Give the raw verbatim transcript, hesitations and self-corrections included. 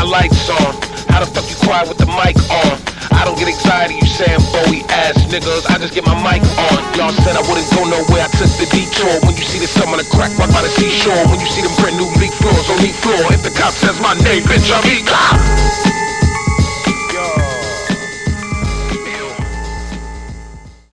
my lights on. How the fuck you quiet with the mic on? I don't get anxiety, you saying Bowie ass niggas. I just get my mic on. Y'all said I wouldn't go nowhere, I took the detour. When you see the sun on the crack, right by the seashore. When you see them brand new leaf floors on the floor. If the cop says my name, bitch, I'm E.